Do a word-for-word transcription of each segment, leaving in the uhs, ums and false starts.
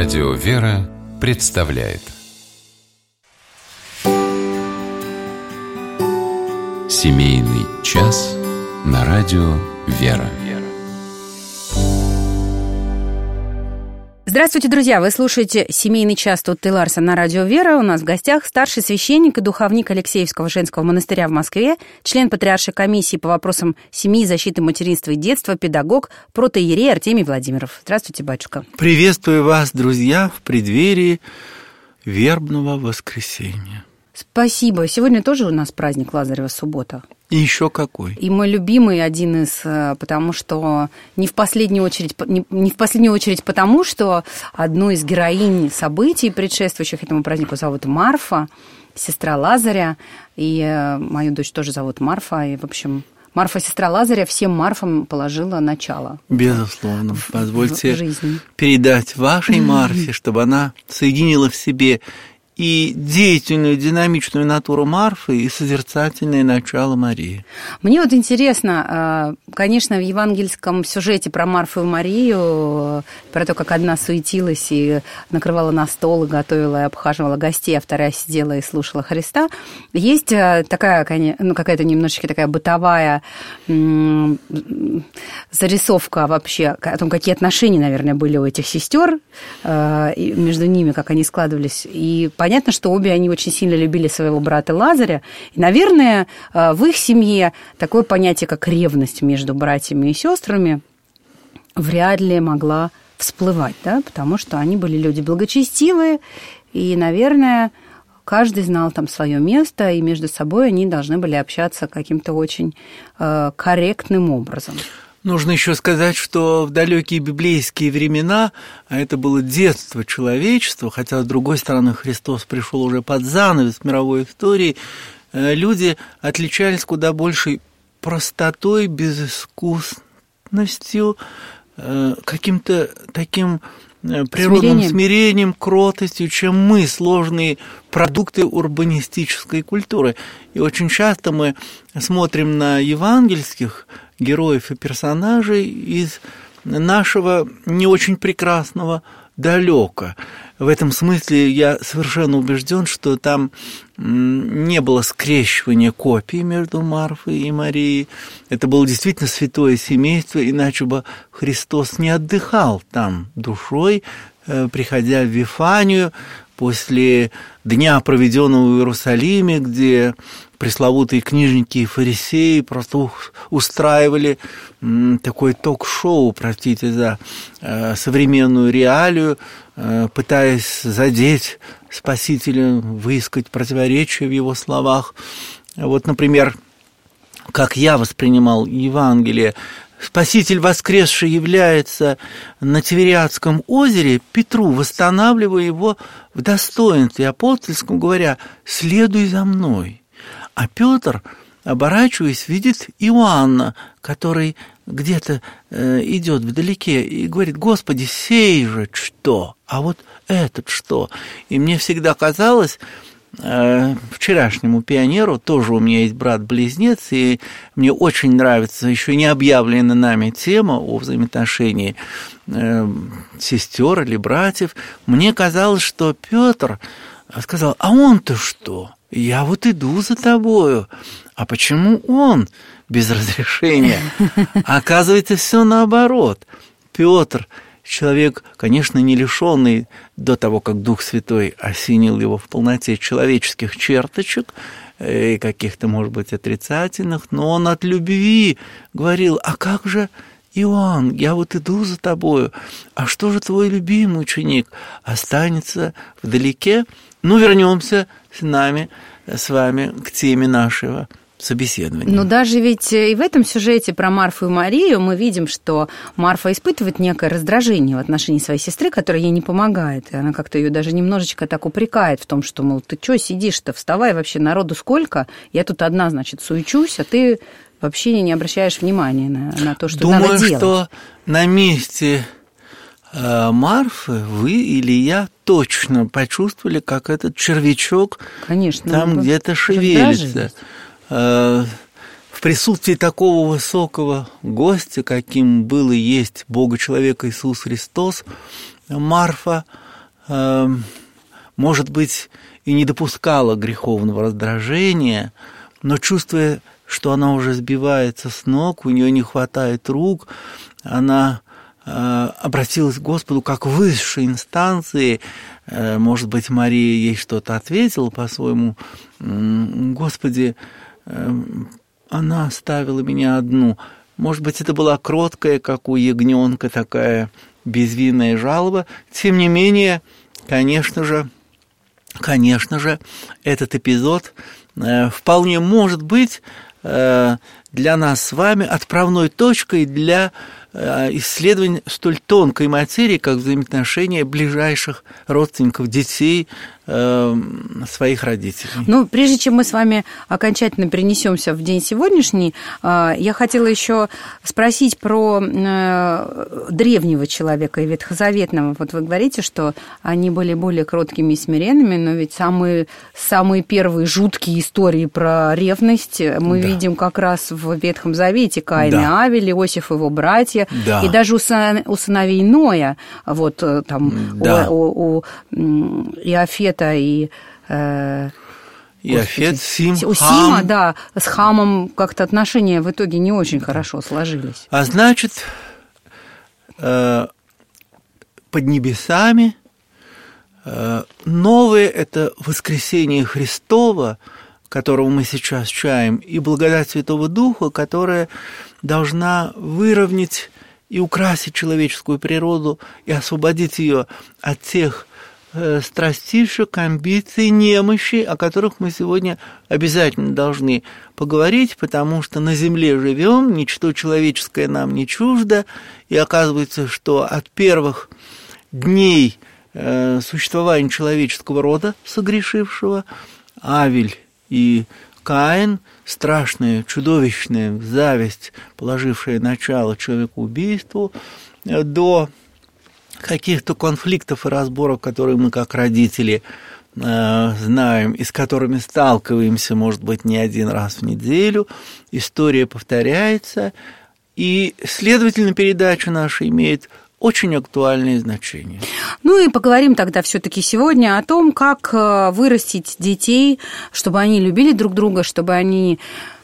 Радио «Вера» представляет Семейный час на радио «Вера». Здравствуйте, друзья! Вы слушаете «Семейный час» Тутты Ларсон на радио «Вера». У нас в гостях старший священник и духовник Алексеевского женского монастыря в Москве, член Патриаршей комиссии по вопросам семьи, защиты материнства и детства, педагог, протоиерей Артемий Владимиров. Здравствуйте, батюшка. Приветствую вас, друзья, в преддверии вербного воскресенья. Спасибо. Сегодня тоже у нас праздник Лазарева, суббота. И еще какой. И мой любимый один из, потому что не в последнюю очередь, не, не в последнюю очередь потому, что одну из героинь событий, предшествующих этому празднику, зовут Марфа, сестра Лазаря, и мою дочь тоже зовут Марфа, и, в общем, Марфа, сестра Лазаря, всем Марфам положила начало. Безусловно. В, Позвольте в жизни. передать вашей Марфе, чтобы она соединила в себе и деятельную, динамичную натуру Марфы, и созерцательное начало Марии. Мне вот интересно, конечно, в евангельском сюжете про Марфу и Марию, про то, как одна суетилась и накрывала на стол, и готовила, и обхаживала гостей, а вторая сидела и слушала Христа, есть такая, ну, какая-то немножечко такая бытовая зарисовка вообще о том, какие отношения, наверное, были у этих сестер, между ними, как они складывались. И понятно, что обе они очень сильно любили своего брата Лазаря. И, наверное, в их семье такое понятие, как ревность между братьями и сестрами, вряд ли могла всплывать, да? Потому что они были люди благочестивые, и, наверное, каждый знал там свое место, и между собой они должны были общаться каким-то очень э, корректным образом. Нужно еще сказать, что в далекие библейские времена, а это было детство человечества, хотя, с другой стороны, Христос пришел уже под занавес мировой истории, люди отличались куда большей простотой, безыскусностью, каким-то таким природным смирением. смирением, кротостью, чем мы, сложные продукты урбанистической культуры. И очень часто мы смотрим на евангельских героев и персонажей из нашего не очень прекрасного далека. В этом смысле я совершенно убежден, что там не было скрещивания копий между Марфой и Марией. Это было действительно святое семейство, иначе бы Христос не отдыхал там душой, приходя в Вифанию после дня, проведенного в Иерусалиме, где пресловутые книжники и фарисеи просто устраивали такое ток-шоу, простите за современную реалию, пытаясь задеть Спасителя, выискать противоречия в его словах. Вот, например, как я воспринимал Евангелие, Спаситель воскресший является на Тивериадском озере Петру, восстанавливая его в достоинстве апостольском, говоря: «Следуй за мной». А Петр, оборачиваясь, видит Иоанна, который где-то э, идет вдалеке, и говорит: «Господи, сей же что? А вот этот что?» И мне всегда казалось, э, вчерашнему пионеру, тоже у меня есть брат-близнец, и мне очень нравится еще не объявленная нами тема о взаимоотношении э, сестер или братьев. Мне казалось, что Петр сказал: «А он-то что? Я вот иду за тобою. А почему он без разрешения?» А оказывается, все наоборот. Петр, человек, конечно, не лишенный до того, как Дух Святой осенил его в полноте человеческих черточек и каких-то, может быть, отрицательных, но он от любви говорил: «А как же Иоанн, я вот иду за тобою, а что же твой любимый ученик останется вдалеке?» Ну, вернемся с нами, с вами к теме нашего собеседования. Но даже ведь и в этом сюжете про Марфу и Марию мы видим, что Марфа испытывает некое раздражение в отношении своей сестры, которая ей не помогает. И она как-то ее даже немножечко так упрекает в том, что, мол, ты что сидишь-то, вставай, вообще народу сколько, я тут одна, значит, суечусь, а ты вообще не обращаешь внимания на, на то, что Думаю, надо делать. Думаю, что на месте Марфы вы или я точно почувствовали, как этот червячок Конечно, там где-то шевелится. В присутствии такого высокого гостя, каким был и есть Бога-человек Иисус Христос, Марфа может быть, и не допускала греховного раздражения, но чувствуя, что она уже сбивается с ног, у нее не хватает рук, она обратилась к Господу как в высшей инстанции. Может быть, Мария ей что-то ответила по-своему. Господи, она оставила меня одну. Может быть, это была кроткая, как у ягненка, такая безвинная жалоба. Тем не менее, конечно же, конечно же, этот эпизод вполне может быть для нас с вами отправной точкой для исследования столь тонкой материи, как взаимоотношения ближайших родственников, детей, э, своих родителей. Ну, прежде чем мы с вами окончательно перенесемся в день сегодняшний, э, я хотела еще спросить про э, древнего человека и ветхозаветного. Вот вы говорите, что они были более кроткими и смиренными, но ведь самые, самые первые жуткие истории про ревность мы да. видим как раз в Ветхом Завете. Каин да. и Авель, Иосиф и его братья. Да. И даже у, у сыновей Ноя, вот там да. у, у, у Иофета и... Э, Иофет, Сим, у Сима, Хам. Да, с Хамом как-то отношения в итоге не очень хорошо сложились. А значит, э, под небесами э, новое – это воскресение Христова, которого мы сейчас чаем, и благодать Святого Духа, которая должна выровнять и украсить человеческую природу и освободить ее от тех э, страстишек, амбиций, немощи, о которых мы сегодня обязательно должны поговорить, потому что на земле живем, ничто человеческое нам не чуждо, и оказывается, что от первых дней э, существования человеческого рода, согрешившего, Авель и Каин, страшная, чудовищная зависть, положившая начало человекоубийству, до каких-то конфликтов и разборок, которые мы как родители э, знаем и с которыми сталкиваемся, может быть, не один раз в неделю. История повторяется, и, следовательно, передача наша имеет очень актуальное значение. Ну и поговорим тогда все-таки сегодня о том, как вырастить детей, чтобы они любили друг друга, чтобы они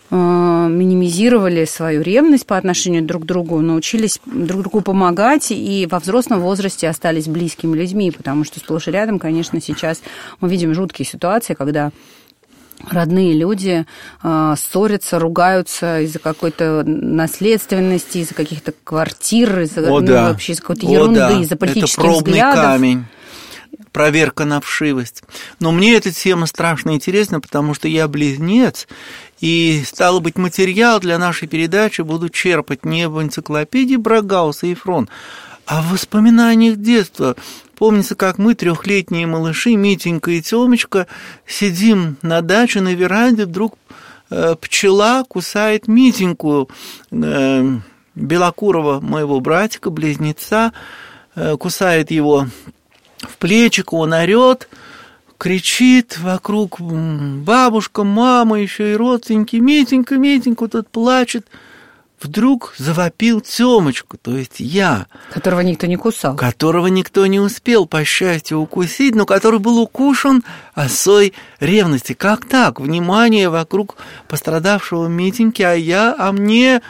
минимизировали свою ревность по отношению друг к другу, научились друг другу помогать и во взрослом возрасте остались близкими людьми, потому что сплошь и рядом, конечно, сейчас мы видим жуткие ситуации, когда родные люди э, ссорятся, ругаются из-за какой-то наследственности, из-за каких-то квартир, из-за, О, ну, да. вообще из-за какой-то ерунды, да. из-за политических Это пробный взглядов. Камень. Проверка на вшивость. Но мне эта тема страшно интересна, потому что я близнец, и, стало быть, материал для нашей передачи буду черпать не в энциклопедии Брагауса и Фрон, а в воспоминаниях детства. Помнится, как мы, трехлетние малыши, Митенька и Тёмочка, сидим на даче на веранде, вдруг э, пчела кусает Митеньку, э, белокурого моего братика, близнеца, э, кусает его в плечико, он орёт, кричит, вокруг бабушка, мама, еще и родственники, Митенька, Митенька, тут плачет. Вдруг завопил Тёмочку, то есть я. Которого никто не кусал. Которого никто не успел, по счастью, укусить, но который был укушен осой ревности. Как так? Внимание вокруг пострадавшего Митеньки, а я, а мне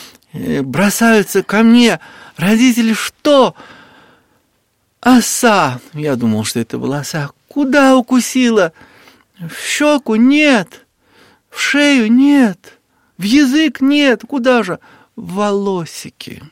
бросаются ко мне. Родители, что? Оса. Я думал, что это была оса. Куда укусила? В щеку? Нет. В шею? Нет. В язык? Нет. Куда же? В волосики.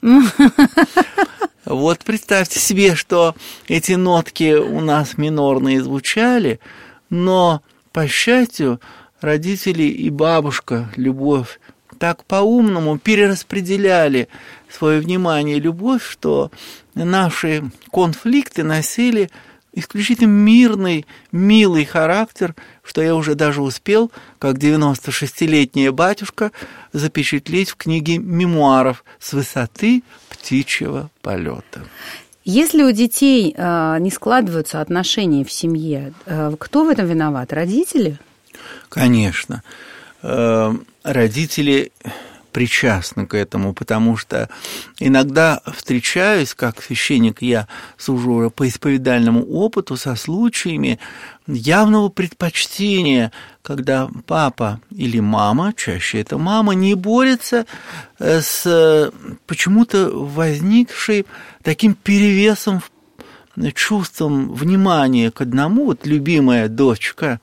Вот представьте себе, что эти нотки у нас минорные звучали, но, по счастью, родители и бабушка, любовь, так по-умному перераспределяли свое внимание и любовь, что наши конфликты носили исключительно мирный, милый характер, что я уже даже успел, как девяносто шестилетняя батюшка, запечатлеть в книге мемуаров «С высоты птичьего полета». Если у детей э, не складываются отношения в семье, э, кто в этом виноват? Родители? Конечно. Э, родители причастны к этому, потому что иногда встречаюсь, как священник, я сужу по исповедальному опыту со случаями явного предпочтения, когда папа или мама, чаще это мама, не борется с почему-то возникшей таким перевесом, чувством внимания к одному, вот любимая дочка,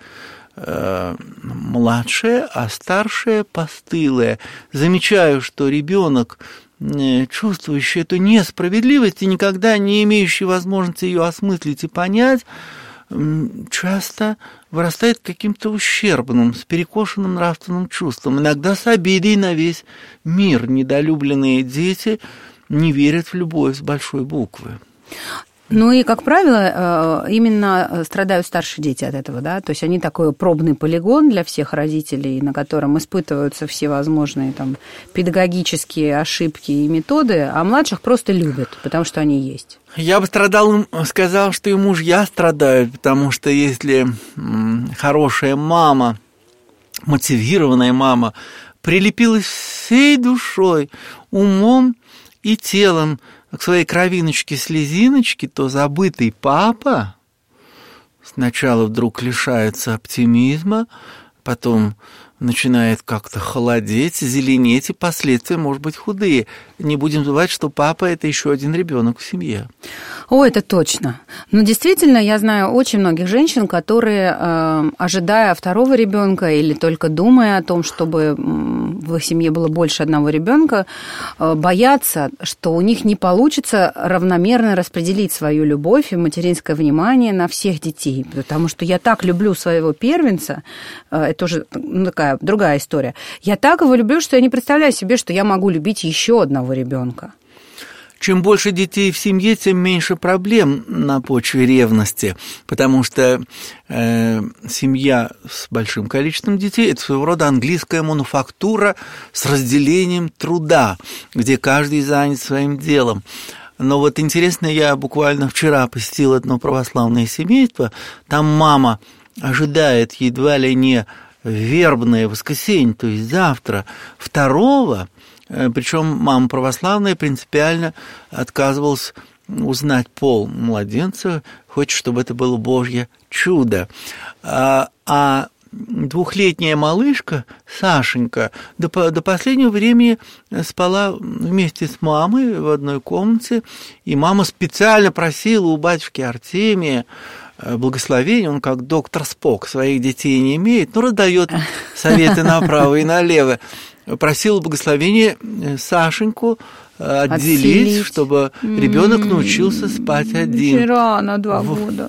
младшая, а старшая постылая. Замечаю, что ребенок, чувствующий эту несправедливость и никогда не имеющий возможности ее осмыслить и понять, часто вырастает каким-то ущербным, с перекошенным нравственным чувством, иногда с обидой на весь мир. Недолюбленные дети не верят в любовь с большой буквы. Ну и, как правило, именно страдают старшие дети от этого, да, то есть они такой пробный полигон для всех родителей, на котором испытываются все возможные там педагогические ошибки и методы, а младших просто любят, потому что они есть. Я бы страдал, сказал, что и мужья страдают, потому что если хорошая мама, мотивированная мама, прилепилась всей душой, умом и телом к своей кровиночке-слезиночке, то забытый папа сначала вдруг лишается оптимизма, потом начинает как-то холодеть, зеленеть, и последствия, может быть, худые. Не будем забывать, что папа – это еще один ребенок в семье. О, это точно. Но действительно, я знаю очень многих женщин, которые, э, ожидая второго ребенка или только думая о том, чтобы в их семье было больше одного ребенка, э, боятся, что у них не получится равномерно распределить свою любовь и материнское внимание на всех детей. Потому что я так люблю своего первенца, э, это уже ну, такая другая история. Я так его люблю, что я не представляю себе, что я могу любить еще одного ребенка. Чем больше детей в семье, тем меньше проблем на почве ревности, потому что э, семья с большим количеством детей – это своего рода английская мануфактура с разделением труда, где каждый занят своим делом. Но вот интересно, я буквально вчера посетил одно православное семейство, там мама ожидает едва ли не вербное воскресенье, то есть завтра, второго, причем мама православная принципиально отказывалась узнать пол младенца, хочет, чтобы это было Божье чудо. А, а двухлетняя малышка, Сашенька, до, до последнего времени спала вместе с мамой в одной комнате, и мама специально просила у батюшки Артемия благословение, он как доктор Спок своих детей не имеет, но раздает советы направо и налево. Просила благословения Сашеньку отделить, Отселить. чтобы ребенок научился спать один. Очень рано, два года.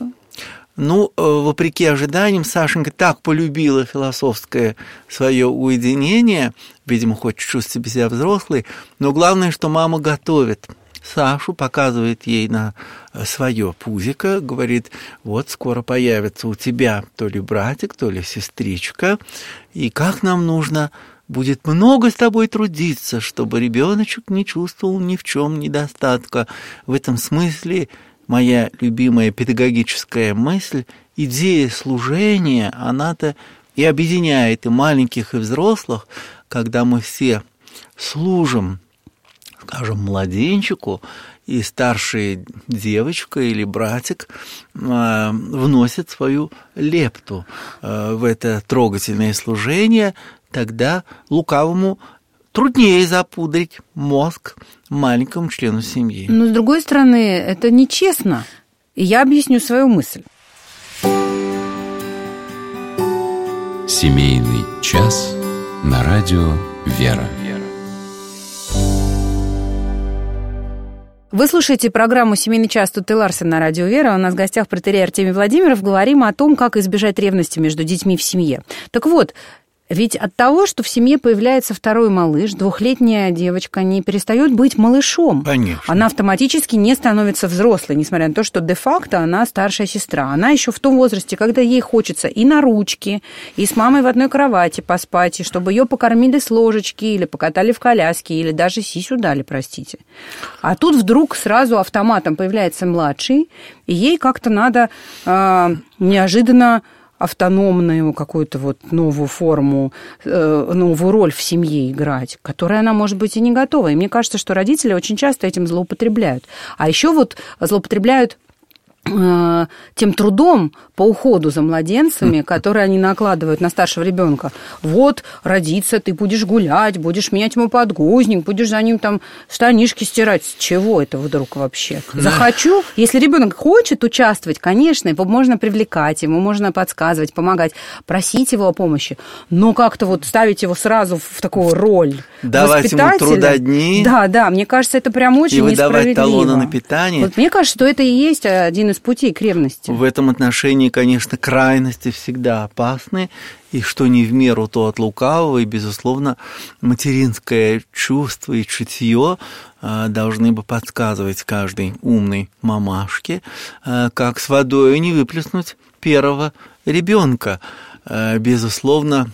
Ну, вопреки ожиданиям, Сашенька так полюбила философское свое уединение, видимо, хочет чувствовать себя взрослой, но главное, что мама готовит Сашу, показывает ей на свое пузико, говорит, вот скоро появится у тебя то ли братик, то ли сестричка, и как нам нужно будет много с тобой трудиться, чтобы ребеночек не чувствовал ни в чем недостатка. В этом смысле моя любимая педагогическая мысль, идея служения, она-то и объединяет и маленьких, и взрослых, когда мы все служим, скажем, младенчику, и старшая девочка или братик э, вносят свою лепту э, в это трогательное служение, тогда лукавому труднее запудрить мозг маленькому члену семьи. Но, с другой стороны, это нечестно. И я объясню свою мысль. Семейный час на радио «Вера». Вы слушаете программу «Семейный час» тут и Ларсен на радио «Вера». У нас в гостях протоиерей Артемий Владимиров. Говорим о том, как избежать ревности между детьми в семье. Так вот, ведь от того, что в семье появляется второй малыш, двухлетняя девочка не перестает быть малышом. Конечно. Она автоматически не становится взрослой, несмотря на то, что де-факто она старшая сестра. Она еще в том возрасте, когда ей хочется и на ручки, и с мамой в одной кровати поспать, и чтобы ее покормили с ложечки, или покатали в коляске, или даже сисю дали, простите. А тут вдруг сразу автоматом появляется младший, и ей как-то надо э, неожиданно автономную какую-то вот новую форму, новую роль в семье играть, к которой она, может быть, и не готова. И мне кажется, что родители очень часто этим злоупотребляют. А еще вот злоупотребляют тем трудом по уходу за младенцами, которые они накладывают на старшего ребенка. Вот, родиться, ты будешь гулять, будешь менять ему подгузник, будешь за ним там штанишки стирать. С чего это вдруг вообще? Захочу. Если ребенок хочет участвовать, конечно, его можно привлекать, ему можно подсказывать, помогать, просить его о помощи, но как-то вот ставить его сразу в такую роль давать ему трудодни. Да, да, мне кажется, это прям очень несправедливо. И выдавать талоны на питание. Вот мне кажется, что это и есть один из путей к ревности. В этом отношении, конечно, крайности всегда опасны, и что не в меру, то от лукавого, и, безусловно, материнское чувство и чутье должны бы подсказывать каждой умной мамашке, как с водой не выплеснуть первого ребенка. Безусловно,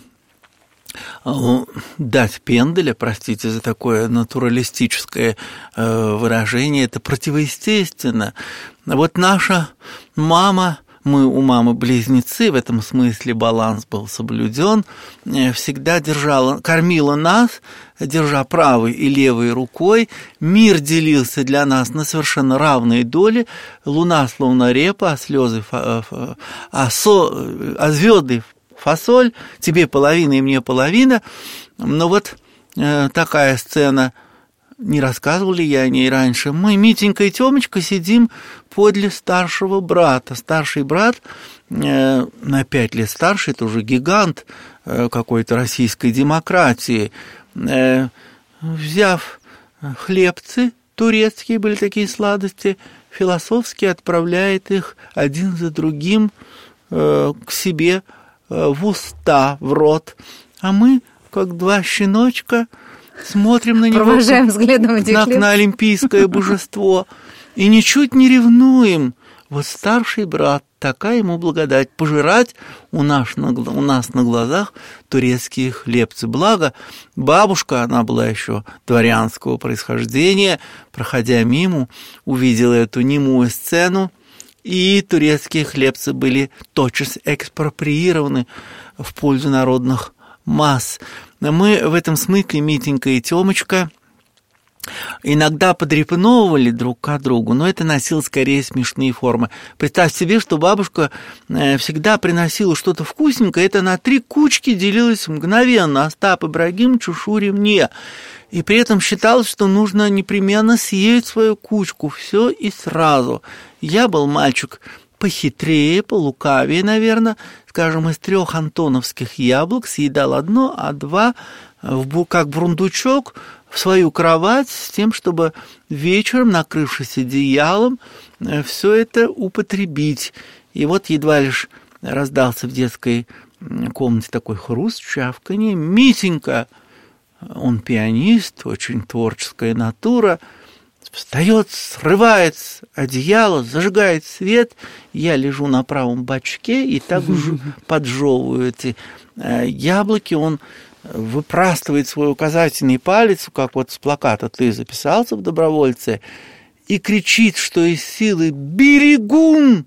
дать пенделя, простите за такое натуралистическое выражение, это противоестественно. Вот наша мама, мы у мамы близнецы, в этом смысле баланс был соблюден, всегда держала, кормила нас, держа правой и левой рукой, мир делился для нас на совершенно равные доли, луна словно репа, а слезы, а, со, а звезды фасоль, тебе половина и мне половина. Но вот э, такая сцена, не рассказывал ли я о ней раньше, мы, Митенька и Тёмочка, сидим подле старшего брата. Старший брат, э, на пять лет старше, это уже гигант э, какой-то российской демократии, э, взяв хлебцы турецкие, были такие сладости, философски отправляет их один за другим э, к себе в уста, в рот, а мы, как два щеночка, смотрим на него, провожаем взглядом этих как на олимпийское божество, и ничуть не ревнуем. Вот старший брат, такая ему благодать, пожирать у нас, на, у нас на глазах турецкие хлебцы. Благо, бабушка, она была еще дворянского происхождения, проходя мимо, увидела эту немую сцену, и турецкие хлебцы были тотчас экспроприированы в пользу народных масс. Мы в этом смысле, Митенька и Тёмочка, иногда подрепновывали друг к другу, но это носило скорее смешные формы. Представь себе, что бабушка всегда приносила что-то вкусненькое, это на три кучки делилось мгновенно: Остап Ибрагимович, Шуре, мне. И при этом считалось, что нужно непременно съесть свою кучку, все и сразу. Я был мальчик похитрее, полукавее, наверное. Скажем, из трех антоновских яблок съедал одно, а два, как бурундучок, в свою кровать, с тем, чтобы вечером, накрывшись одеялом, все это употребить. И вот едва лишь раздался в детской комнате такой хруст, чавканье. Митенька, он пианист, очень творческая натура, встает, срывает одеяло, зажигает свет. Я лежу на правом бочке и так поджевываю эти яблоки. Он выпрастывает свой указательный палец, как вот с плаката «Ты записался в добровольце», и кричит, что из силы: «Берегун!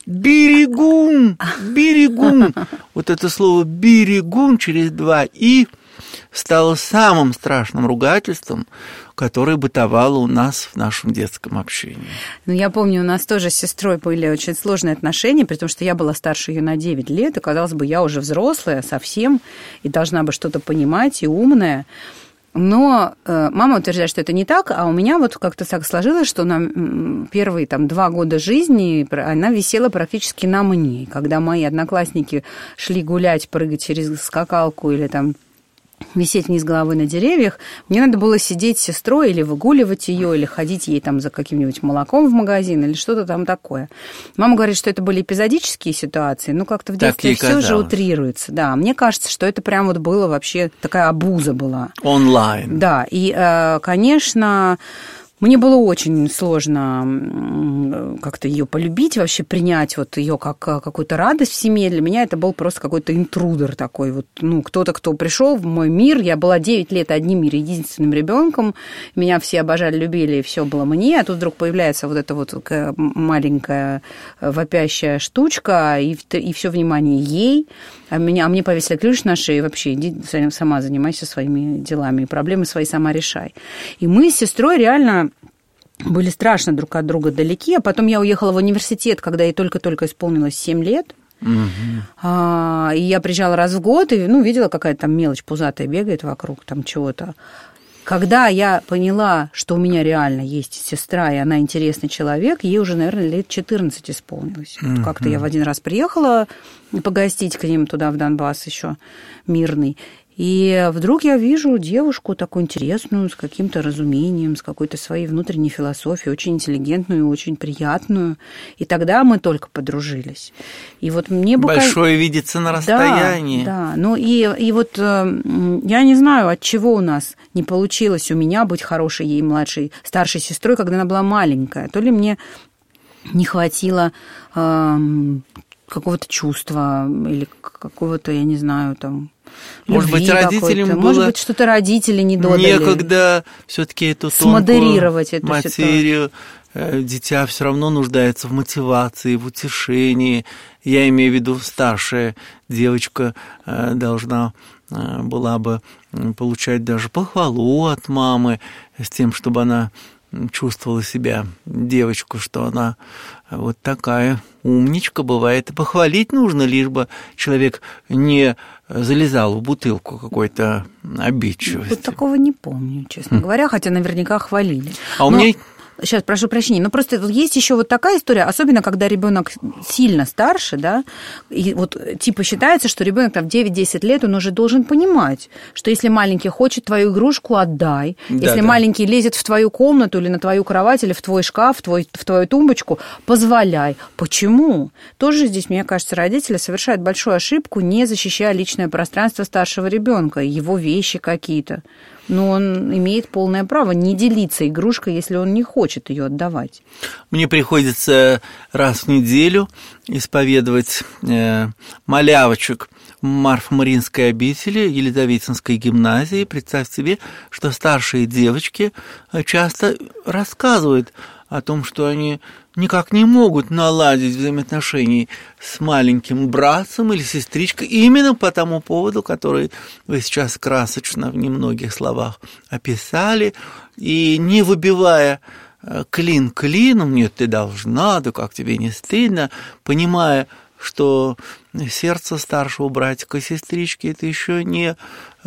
Берегун! Берегун!» Вот это слово «берегун» через два «и» стало самым страшным ругательством, которое бытовало у нас в нашем детском общении. Ну, я помню, у нас тоже с сестрой были очень сложные отношения, при том, что я была старше ее на девять лет, и, казалось бы, я уже взрослая совсем, и должна бы что-то понимать, и умная. Но э, мама утверждает, что это не так, а у меня вот как-то так сложилось, что на первые там, два года жизни она висела практически на мне. Когда мои одноклассники шли гулять, прыгать через скакалку или там висеть вниз головы на деревьях, мне надо было сидеть с сестрой или выгуливать ее, или ходить ей там за каким-нибудь молоком в магазин, или что-то там такое. Мама говорит, что это были эпизодические ситуации, но как-то в детстве все же утрируется. Да, мне кажется, что это прям вот было вообще, такая обуза была. Онлайн. Да, и, конечно, Мне было очень сложно как-то ее полюбить, вообще принять вот ее как какую-то радость в семье. Для меня это был просто какой-то интрудер такой. Вот, ну, кто-то, кто пришел в мой мир. Я была девять лет одним мире, единственным ребенком. Меня все обожали, любили, и все было мне. А тут вдруг появляется вот эта вот маленькая вопящая штучка, и, и все внимание ей. А, меня, а мне повесили ключ на шею. Вообще, иди сама занимайся своими делами. И проблемы свои сама решай. И мы с сестрой реально были страшно друг от друга далеки, а потом я уехала в университет, когда ей только-только исполнилось семь лет, угу. а, и я приезжала раз в год, и, ну, видела, какая-то там мелочь пузатая бегает вокруг, там чего-то. Когда я поняла, что у меня реально есть сестра, и она интересный человек, ей уже, наверное, лет четырнадцать исполнилось. Uh-huh. Вот как-то я в один раз приехала погостить к ним туда, в Донбасс еще, мирный. И вдруг я вижу девушку такую интересную, с каким-то разумением, с какой-то своей внутренней философией, очень интеллигентную, очень приятную. И тогда мы только подружились. И вот мне бы... Большое видится на расстоянии. Да, да. Ну и, и вот я не знаю, от чего у нас не получилось у меня быть хорошей ей младшей, старшей сестрой, когда она была маленькая. То ли мне не хватило... какого-то чувства или какого-то, я не знаю, там, может быть, родителям было... Может быть, что-то родители не додали. Некогда все-таки эту смодерировать эту материю. Ситуацию. Дитя все равно нуждается в мотивации, в утешении. Я имею в виду, старшая девочка должна была бы получать даже похвалу от мамы с тем, чтобы она чувствовала себя, девочку, что она вот такая умничка бывает. И похвалить нужно, лишь бы человек не залезал в бутылку какой-то обидчивости. Вот такого не помню, честно говоря, хотя наверняка хвалили. А у Но... меня... Сейчас, прошу прощения, но просто есть еще вот такая история, особенно когда ребенок сильно старше, да, и вот типа считается, что ребенок там в девять-десять лет, он уже должен понимать, что если маленький хочет твою игрушку, отдай. Да, если да. маленький лезет в твою комнату или на твою кровать, или в твой шкаф, в, твой, в твою тумбочку, позволяй. Почему? Тоже здесь, мне кажется, родители совершают большую ошибку, не защищая личное пространство старшего ребенка, его вещи какие-то. Но он имеет полное право не делиться игрушкой, если он не хочет ее отдавать. Мне приходится раз в неделю исповедовать э, малявочек в Марфо-Мариинской обители Елизаветинской гимназии. Представьте себе, что старшие девочки часто рассказывают о том, что они никак не могут наладить взаимоотношения с маленьким братцем или сестричкой именно по тому поводу, который вы сейчас красочно в немногих словах описали, и не выбивая клин клином, нет, ты должна, да как тебе не стыдно, понимая, что сердце старшего братика и сестрички – это еще не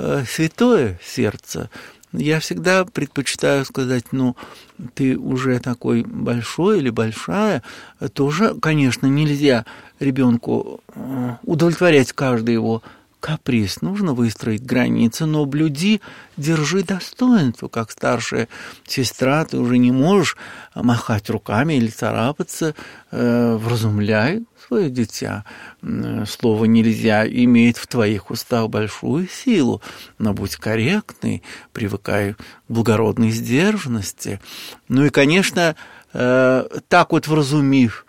святое сердце. Я всегда предпочитаю сказать, ну, ты уже такой большой или большая, тоже, конечно, нельзя ребенку удовлетворять каждый его каприз. Нужно выстроить границы, но блюди, держи достоинство, как старшая сестра, ты уже не можешь махать руками или царапаться, вразумляй свое дитя. Слово «нельзя» имеет в твоих устах большую силу, но будь корректный, привыкай к благородной сдержанности. Ну и, конечно, так вот вразумив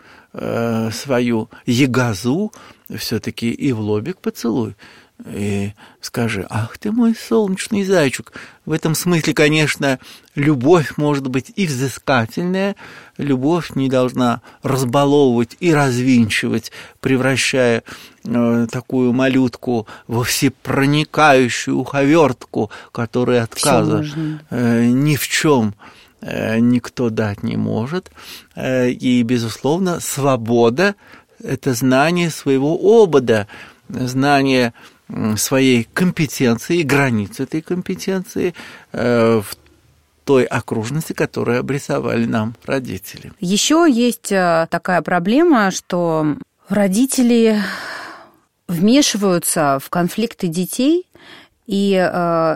свою ягозу, все-таки и в лобик поцелуй. И скажи: ах ты мой солнечный зайчик. В этом смысле, конечно, любовь может быть и взыскательная, любовь не должна разбаловывать и развинчивать, превращая э, такую малютку во всепроникающую уховертку, которой отказа э, ни в чем э, никто дать не может. Э, и, безусловно, свобода – это знание своего обода, знание своей компетенции, границ этой компетенции э, в той окружности, которую обрисовали нам родители. Еще есть такая проблема, что родители вмешиваются в конфликты детей и э,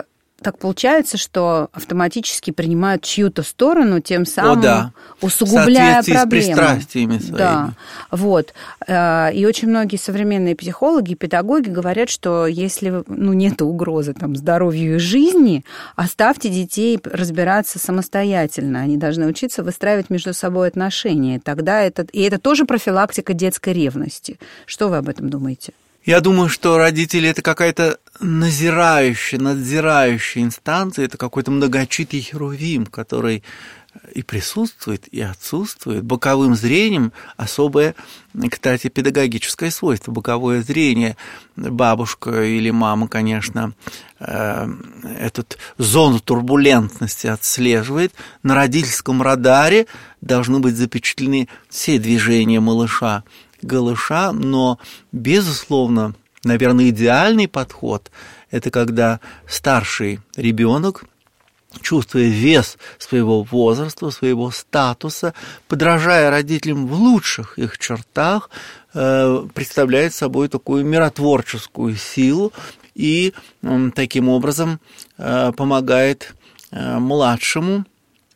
так получается, что автоматически принимают чью-то сторону, тем самым О, да. усугубляя проблему. В соответствии с пристрастиями своими. Да, вот. И очень многие современные психологи, педагоги говорят, что если ну, нет угрозы там, здоровью и жизни, оставьте детей разбираться самостоятельно. Они должны учиться выстраивать между собой отношения. Тогда это... И это тоже профилактика детской ревности. Что вы об этом думаете? Я думаю, что родители – это какая-то назирающая, надзирающая инстанция, это какой-то многочитый херувим, который и присутствует, и отсутствует. Боковым зрением особое, кстати, педагогическое свойство. Боковое зрение, бабушка или мама, конечно, эту зону турбулентности отслеживает. На родительском радаре должны быть запечатлены все движения малыша, голыша, но, безусловно, наверное, идеальный подход – это когда старший ребенок, чувствуя вес своего возраста, своего статуса, подражая родителям в лучших их чертах, представляет собой такую миротворческую силу и таким образом помогает младшему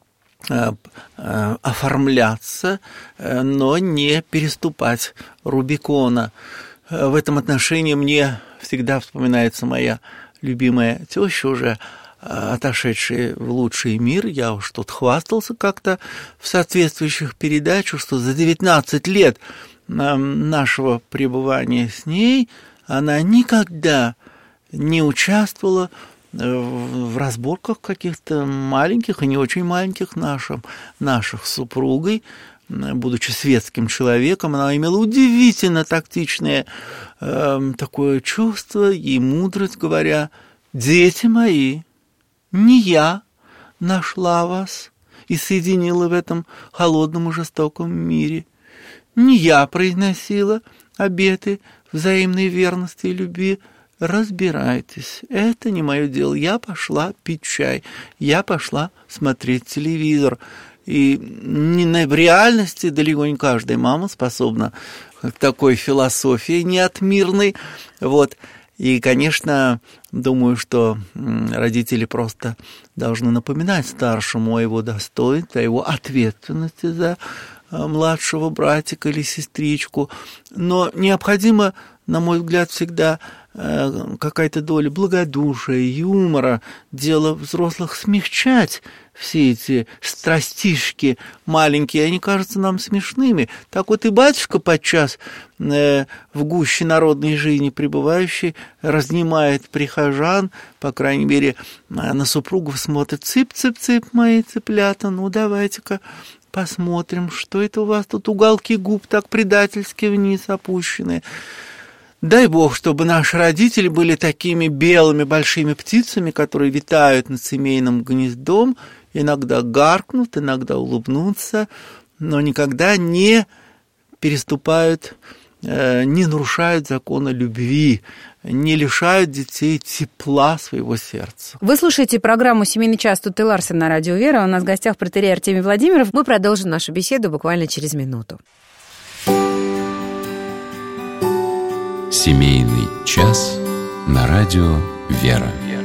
оформляться, но не переступать Рубикона. В этом отношении мне всегда вспоминается моя любимая теща, уже отошедшая в лучший мир. Я уж тут хвастался как-то в соответствующих передачах, что за девятнадцать лет нашего пребывания с ней она никогда не участвовала в разборках каких-то маленьких и не очень маленьких наших, наших с супругой. Будучи светским человеком, она имела удивительно тактичное э, такое чувство и мудрость, говоря: «Дети мои, не я нашла вас и соединила в этом холодном и жестоком мире, не я произносила обеты взаимной верности и любви. Разбирайтесь, это не мое дело. Я пошла пить чай, я пошла смотреть телевизор». И не в реальности далеко не каждая мама способна к такой философии неотмирной. Вот. И, конечно, думаю, что родители просто должны напоминать старшему о его достоинстве, о его ответственности за младшего братика или сестричку. Но необходимо, на мой взгляд, всегда какая-то доля благодушия, юмора, дело взрослых смягчать все эти страстишки маленькие, они кажутся нам смешными. Так вот и батюшка подчас э, в гуще народной жизни пребывающий разнимает прихожан, по крайней мере, на супругов смотрит: цып-цып-цып, мои цыплята, ну давайте-ка посмотрим, что это у вас тут уголки губ так предательски вниз опущены. Дай Бог, чтобы наши родители были такими белыми большими птицами, которые витают над семейным гнездом, иногда гаркнут, иногда улыбнутся, но никогда не переступают, не нарушают закона любви, не лишают детей тепла своего сердца. Вы слушаете программу «Семейный час» Тут и Ларсен на радио «Вера». У нас в гостях протоиерей Артемий Владимиров. Мы продолжим нашу беседу буквально через минуту. Семейный час на радио «Вера».